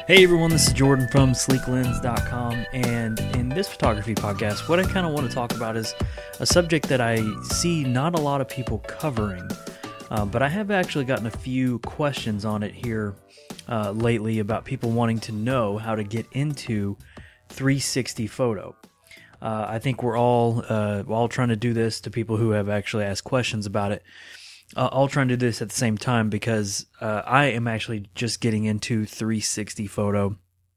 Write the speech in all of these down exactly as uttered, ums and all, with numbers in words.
Hey everyone, this is Jordan from sleek lens dot com, and in this photography podcast, what I kind of want to talk about is a subject that I see not a lot of people covering, uh, but I have actually gotten a few questions on it here uh, lately about people wanting to know how to get into three sixty photo. Uh, I think we're all uh, we're all trying to do this to people who have actually asked questions about it. Uh, all trying to do this at the same time because uh, I am actually just getting into three sixty photo,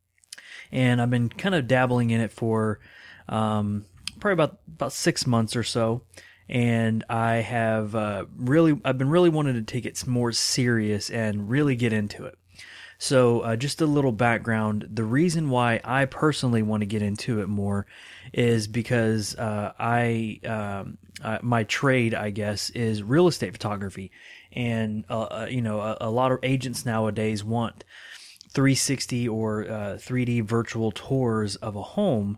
and I've been kind of dabbling in it for um, probably about about six months or so, and I have uh, really I've been really wanting to take it more serious and really get into it. So uh, just a little background, the reason why I personally want to get into it more is because uh, I um, uh, my trade, I guess, is real estate photography, and uh, uh, you know a, a lot of agents nowadays want three sixty or uh, three D virtual tours of a home,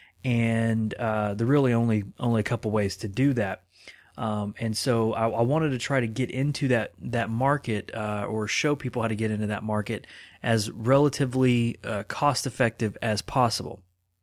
and uh, there are really only only a couple ways to do that. Um, and so I, I wanted to try to get into that that market uh, or show people how to get into that market as relatively uh, cost effective as possible.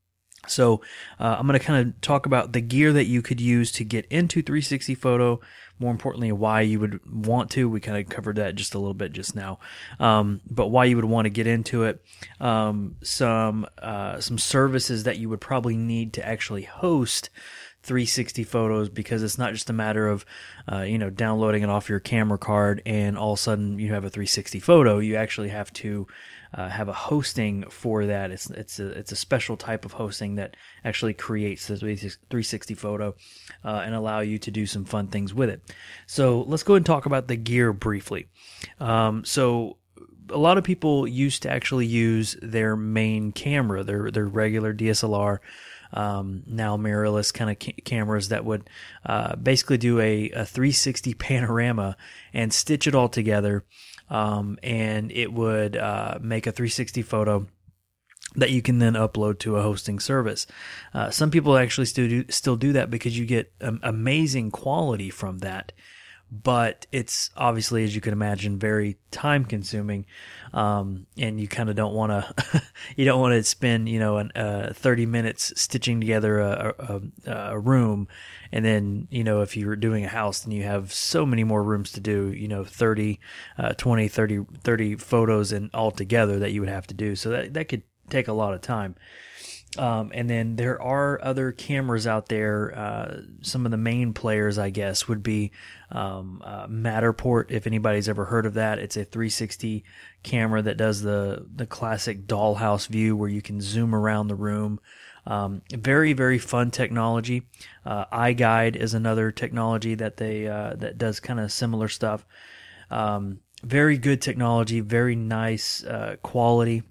So uh, I'm going to kind of talk about the gear that you could use to get into three sixty photo. More importantly, why you would want to. We kind of covered that just a little bit just now, um, but why you would want to get into it. Um, some uh, some services that you would probably need to actually host three sixty photos, because it's not just a matter of uh, you know downloading it off your camera card and all of a sudden you have a three sixty photo. You actually have to uh, have a hosting for that. It's it's a it's a special type of hosting that actually creates the three sixty photo uh, and allow you to do some fun things with it. So let's go ahead and talk about the gear briefly. Um, so a lot of people used to actually use their main camera, their their regular D S L R. Um, now mirrorless kind of ca- cameras that would uh, basically do a, a three sixty panorama and stitch it all together, um, and it would uh, make a three sixty photo that you can then upload to a hosting service. Uh, some people actually still do, still do that because you get um, amazing quality from that. But it's obviously, as you can imagine, very time consuming, um, and you kind of don't want to, you don't want to spend, you know, an, uh, thirty minutes stitching together a, a, a room. And then, you know, if you're doing a house, then you have so many more rooms to do, you know, thirty, uh, twenty, thirty, thirty photos and all together that you would have to do. So that, that could take a lot of time. Um, and then there are other cameras out there. Uh, some of the main players, I guess, would be um, uh, Matterport. If anybody's ever heard of that, it's a three sixty camera that does the the classic dollhouse view where you can zoom around the room. Um, very very fun technology. Uh, iGuide is another technology that they uh, that does kind of similar stuff. Um, very good technology, very nice uh, quality,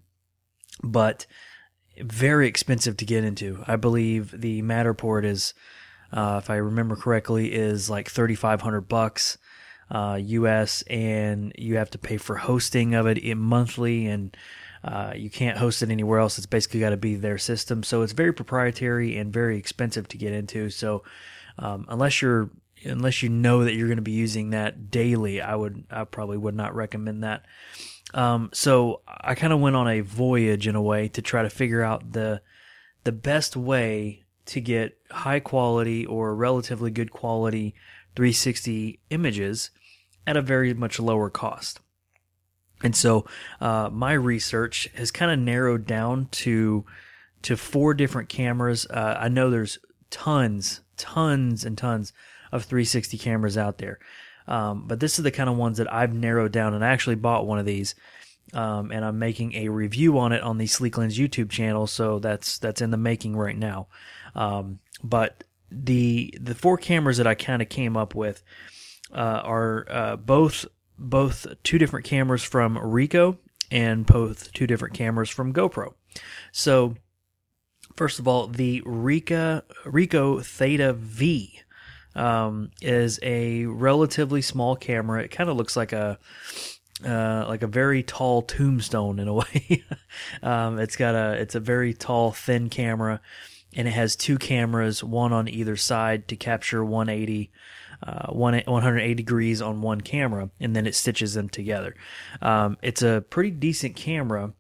but very expensive to get into. I believe the Matterport is, uh, if I remember correctly, is like thirty-five hundred bucks uh, U S, and you have to pay for hosting of it in monthly, and uh, you can't host it anywhere else. It's basically got to be their system. So it's very proprietary and very expensive to get into. So um, unless you're unless you know that you're going to be using that daily, I would I probably would not recommend that. Um, so I kind of went on a voyage in a way to try to figure out the the best way to get high quality or relatively good quality three sixty images at a very much lower cost. And so uh, my research has kind of narrowed down to to four different cameras. Uh, I know there's tons, tons and tons of three sixty cameras out there. Um, but this is the kind of ones that I've narrowed down, and I actually bought one of these, um, and I'm making a review on it on the Sleek Lens YouTube channel. So that's that's in the making right now. Um, but the the four cameras that I kind of came up with uh, are uh, both both two different cameras from Ricoh and both two different cameras from GoPro. So first of all, the Ricoh Ricoh Theta V. Um, is a relatively small camera. It kind of looks like a uh, like a very tall tombstone in a way. um, it's got a it's a very tall, thin camera, and it has two cameras, one on either side to capture one eighty, uh, one one hundred eighty degrees on one camera, and then it stitches them together. Um, it's a pretty decent camera.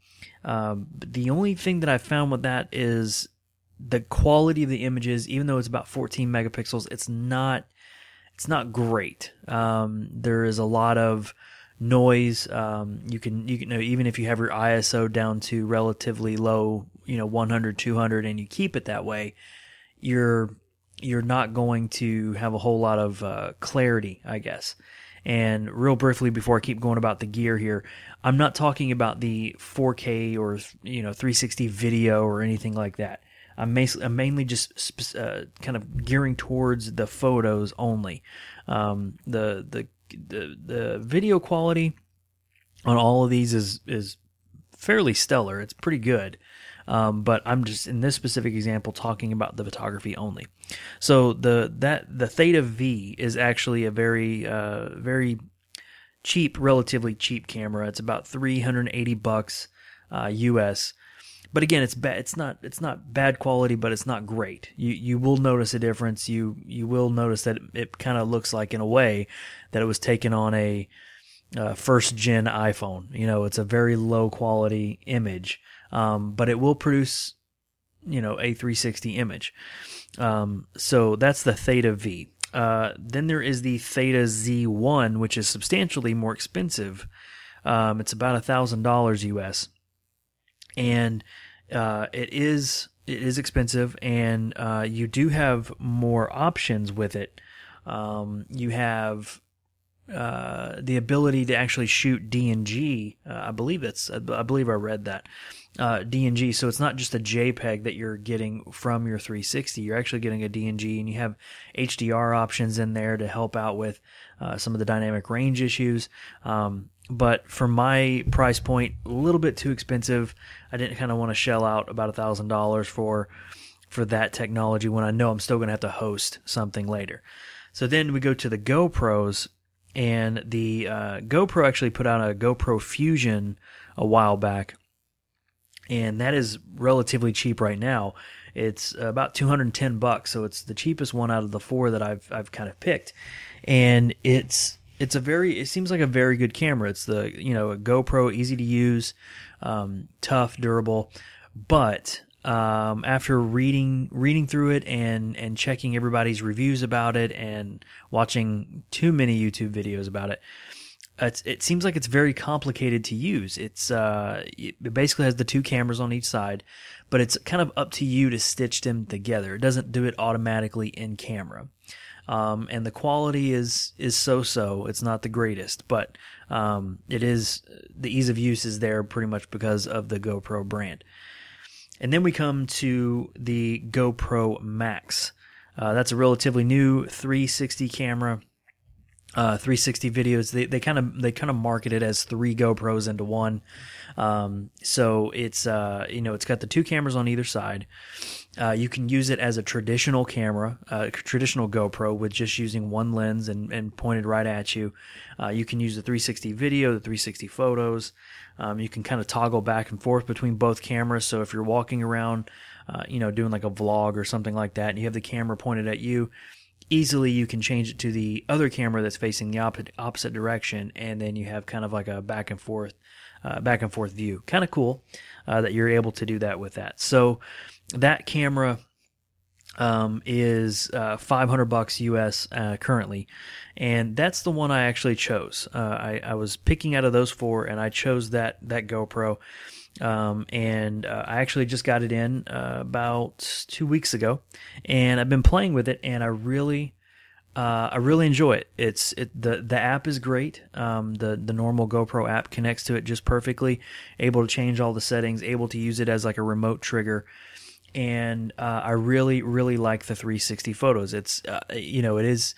Um, but the only thing that I found with that is the quality of the images. Even though it's about fourteen megapixels, it's not it's not great. Um, there is a lot of noise. Um, you can you can you know, even if you have your I S O down to relatively low, you know, one hundred, two hundred, and you keep it that way, you're you're not going to have a whole lot of uh, clarity, I guess. And real briefly, before I keep going about the gear here, I'm not talking about the four K or, you know, three sixty video or anything like that. I'm, mas- I'm mainly just uh, kind of gearing towards the photos only. Um, the, the the the video quality on all of these is is fairly stellar. It's pretty good. Um, but I'm just in this specific example talking about the photography only. So the that the Theta V is actually a very uh, very cheap, relatively cheap camera. It's about three hundred eighty bucks uh, U S. But again, it's bad. It's not it's not bad quality, but it's not great. You you will notice a difference. You you will notice that it, it kind of looks like, in a way, that it was taken on a uh, first gen iPhone. You know, it's a very low quality image. Um, but it will produce, you know, a three sixty image. Um, so that's the Theta V. Uh, then there is the Theta Z one, which is substantially more expensive. Um, it's about a thousand dollars U S, and uh, it is it is expensive, and uh, you do have more options with it. Um, you have uh, the ability to actually shoot D N G. Uh, I believe that's I believe I read that. Uh, D N G, so it's not just a JPEG that you're getting from your three sixty. You're actually getting a D N G, and you have H D R options in there to help out with uh, some of the dynamic range issues. Um, but for my price point, a little bit too expensive. I didn't kind of want to shell out about a thousand dollars for for that technology when I know I'm still going to have to host something later. So then we go to the GoPros, and the uh, GoPro actually put out a GoPro Fusion a while back. And that is relatively cheap right now. It's about two hundred ten bucks, so it's the cheapest one out of the four that I've I've kind of picked. And it's it's a very it seems like a very good camera. It's the you know a GoPro, easy to use, um, tough, durable. But um, after reading reading through it and and checking everybody's reviews about it and watching too many YouTube videos about it, It's, it seems like it's very complicated to use. It's uh, it basically has the two cameras on each side, but it's kind of up to you to stitch them together. It doesn't do it automatically in camera, um, and the quality is is so-so. It's not the greatest, but um, it is the ease of use is there pretty much because of the GoPro brand. And then we come to the GoPro Max. Uh, that's a relatively new three sixty camera. Uh, three sixty videos. They they kind of they kind of market it as three GoPros into one. Um, so it's uh you know it's got the two cameras on either side. Uh, you can use it as a traditional camera, uh, traditional GoPro with just using one lens and, and pointed right at you. Uh, you can use the three sixty video, the three sixty photos. Um, you can kind of toggle back and forth between both cameras. So if you're walking around, uh, you know, doing like a vlog or something like that, and you have the camera pointed at you, easily you can change it to the other camera that's facing the opposite opposite direction, and then you have kind of like a back and forth, uh, back and forth view. Kind of cool uh, that you're able to do that with that. So that camera um, is uh, five hundred bucks U S uh, currently, and that's the one I actually chose. Uh, I, I was picking out of those four, and I chose that that GoPro. Um, and uh, I actually just got it in uh, about two weeks ago, and I've been playing with it, and I really, uh, I really enjoy it. It's it the the app is great. Um, the the normal GoPro app connects to it just perfectly. Able to change all the settings. Able to use it as like a remote trigger, and uh, I really really like the three sixty photos. It's uh, you know it is.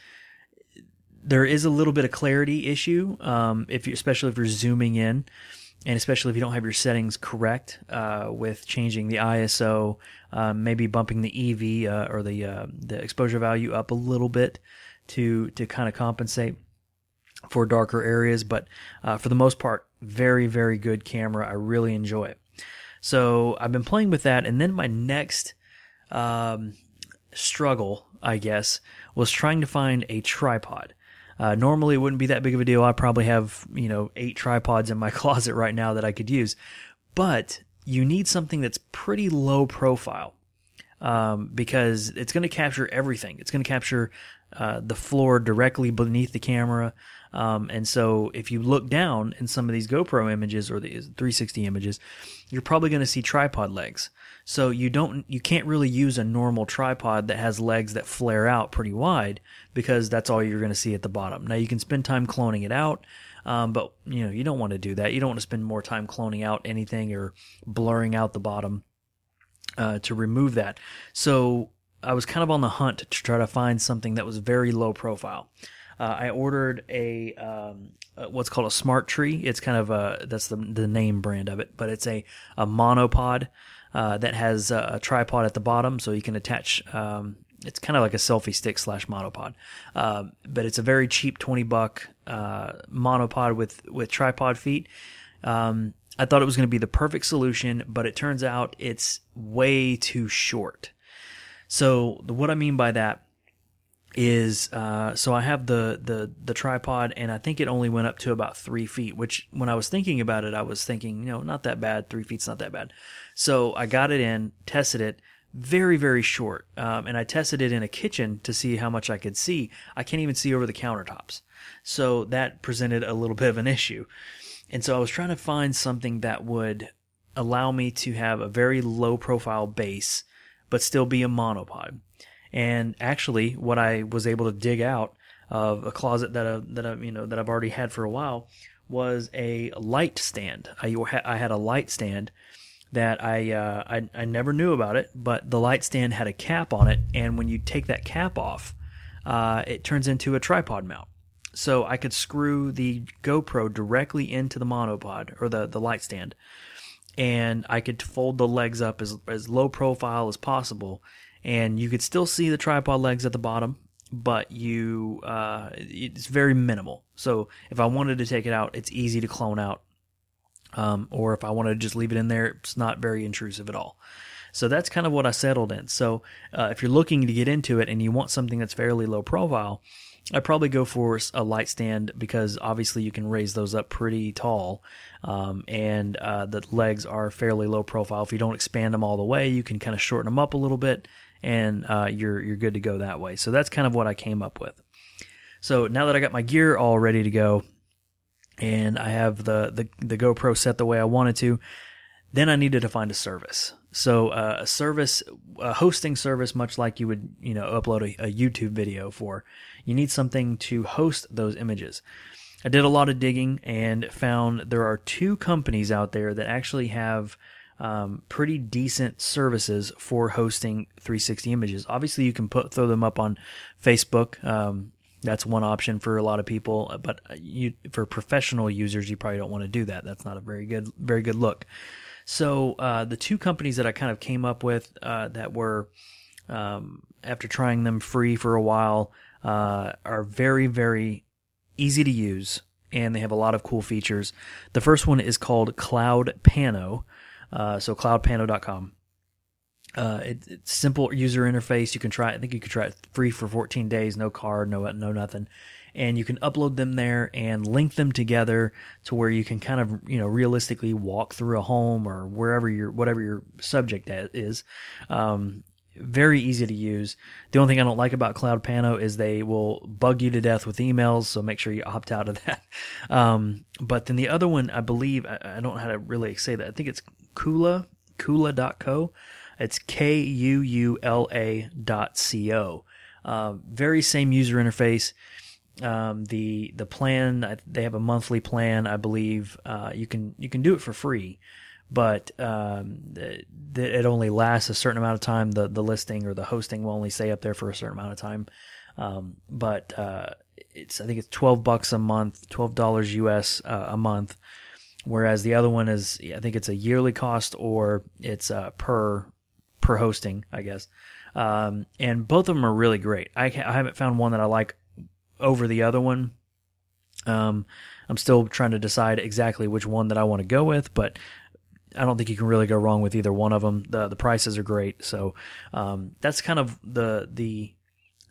There is a little bit of clarity issue, um, if you, especially if you're zooming in. And especially if you don't have your settings correct uh, with changing the I S O, um, maybe bumping the E V uh, or the uh, the exposure value up a little bit to to kind of compensate for darker areas. But uh, for the most part, very, very good camera. I really enjoy it. So I've been playing with that. And then my next um, struggle, I guess, was trying to find a tripod. Uh, normally, it wouldn't be that big of a deal. I probably have, you know, eight tripods in my closet right now that I could use. But you need something that's pretty low profile, um, because it's going to capture everything. It's going to capture uh, the floor directly beneath the camera. Um, and so if you look down in some of these GoPro images or the three sixty images, you're probably going to see tripod legs. So you don't, you can't really use a normal tripod that has legs that flare out pretty wide, because that's all you're going to see at the bottom. Now you can spend time cloning it out, um, but you know, you don't want to do that. You don't want to spend more time cloning out anything or blurring out the bottom uh, to remove that. So I was kind of on the hunt to try to find something that was very low profile. Uh, I ordered a um, what's called a Smart Tree. It's kind of a, that's the the name brand of it, but it's a a monopod uh, that has a, a tripod at the bottom, so you can attach. Um, it's kind of like a selfie stick slash monopod, uh, but it's a very cheap twenty buck uh, monopod with with tripod feet. Um, I thought it was going to be the perfect solution, but it turns out it's way too short. So the, what I mean by that is, uh, so I have the, the, the tripod, and I think it only went up to about three feet, which when I was thinking about it, I was thinking, you know, not that bad. Three feet's not that bad. So I got it in, tested it, very, very short. Um, and I tested it in a kitchen to see how much I could see. I can't even see over the countertops. So that presented a little bit of an issue. And so I was trying to find something that would allow me to have a very low profile base, but still be a monopod. And actually, what I was able to dig out of a closet that I, that I, you know that I've already had for a while was a light stand. I, I had a light stand that I, uh, I I never knew about it, but the light stand had a cap on it, and when you take that cap off, uh, it turns into a tripod mount. So I could screw the GoPro directly into the monopod or the the light stand, and I could fold the legs up as as low profile as possible. And you could still see the tripod legs at the bottom, but you uh, it's very minimal. So if I wanted to take it out, it's easy to clone out. Um, or if I wanted to just leave it in there, it's not very intrusive at all. So that's kind of what I settled in. So uh, if you're looking to get into it and you want something that's fairly low profile, I'd probably go for a light stand, because obviously you can raise those up pretty tall, um, and uh, the legs are fairly low profile. If you don't expand them all the way, you can kind of shorten them up a little bit, and uh, you're you're good to go that way. So that's kind of what I came up with. So now that I got my gear all ready to go, and I have the the, the GoPro set the way I wanted to, then I needed to find a service. So uh, a service, a hosting service, much like you would you know upload a, a YouTube video for, you need something to host those images. I did a lot of digging and found there are two companies out there that actually have Um, pretty decent services for hosting three sixty images. Obviously, you can put throw them up on Facebook. Um, that's one option for a lot of people, but you, for professional users, you probably don't want to do that. That's not a very good, very good look. So uh, the two companies that I kind of came up with uh, that were, um, after trying them free for a while, uh, are very, very easy to use, and they have a lot of cool features. The first one is called CloudPano. Uh, so cloud pano dot com. Uh, it, it's simple user interface. You can try it. I think you could try it free for fourteen days, no card, no no nothing. And you can upload them there and link them together to where you can kind of, you know, realistically walk through a home or wherever your, whatever your subject is. Um, very easy to use. The only thing I don't like about CloudPano is they will bug you to death with emails, so make sure you opt out of that. Um, but then the other one, I believe, I, I don't know how to really say that. I think it's Kuula, Kuula dot co. It's K U U L A dot C O. Uh, very same user interface. Um, the the plan, they have a monthly plan, I believe. Uh, you can you can do it for free, but um, the, the, it only lasts a certain amount of time. The the listing or the hosting will only stay up there for a certain amount of time. Um, but uh, it's I think it's twelve bucks a month, twelve dollars U S uh, a month. Whereas the other one is, I think it's a yearly cost, or it's uh, per per hosting, I guess. Um, and both of them are really great. I, I haven't found one that I like over the other one. Um, I'm still trying to decide exactly which one that I want to go with, but I don't think you can really go wrong with either one of them. The the prices are great, so um, that's kind of the the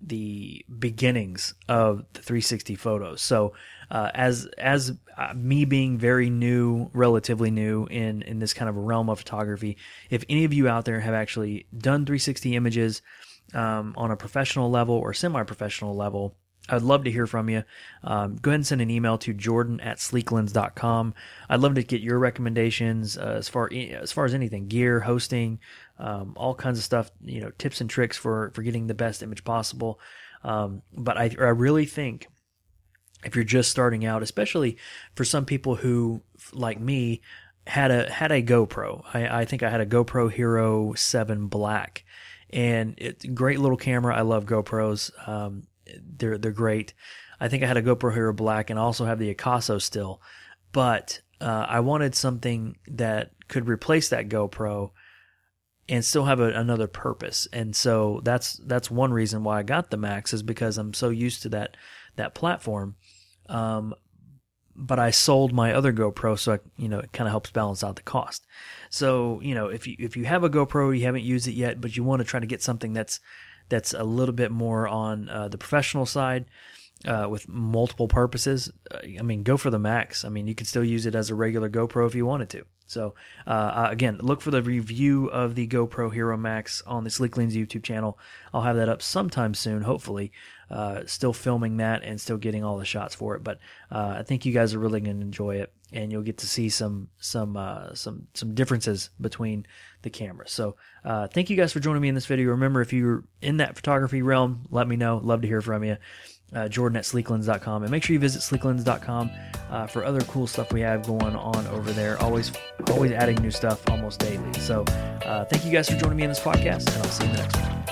the beginnings of the three sixty photos. So uh, as as uh, me being very new, relatively new in in this kind of realm of photography, if any of you out there have actually done three sixty images um, on a professional level or semi-professional level, I'd love to hear from you. Um, go ahead and send an email to jordan at sleeklens dot com. I'd love to get your recommendations uh, as far as far as anything, gear, hosting, um, all kinds of stuff, you know, tips and tricks for, for getting the best image possible. Um, but I, I really think if you're just starting out, especially for some people who, like me, had a had a GoPro. I, I think I had a GoPro Hero seven Black, and it's a great little camera. I love GoPros. Um, They're they're great. I think I had a GoPro Hero Black and also have the Akaso still, but uh, I wanted something that could replace that GoPro and still have a, another purpose. And so that's that's one reason why I got the Max, is because I'm so used to that that platform. Um, but I sold my other GoPro, so I, you know, it kind of helps balance out the cost. So you know, if you if you have a GoPro, you haven't used it yet, but you want to try to get something that's that's a little bit more on uh, the professional side uh, with multiple purposes, uh, I mean, go for the Max. I mean, you can still use it as a regular GoPro if you wanted to. So, uh, again, look for the review of the GoPro Hero Max on the Sleek Lens YouTube channel. I'll have that up sometime soon, hopefully. Uh, still filming that and still getting all the shots for it. But uh, I think you guys are really going to enjoy it, and you'll get to see some some uh, some some differences between the cameras. So uh, thank you guys for joining me in this video. Remember, if you're in that photography realm, let me know. Love to hear from you. Uh, Jordan at sleek lens dot com, and make sure you visit sleek lens dot com uh, for other cool stuff we have going on over there. Always, always adding new stuff almost daily. So, uh, thank you guys for joining me in this podcast, and I'll see you in the next one.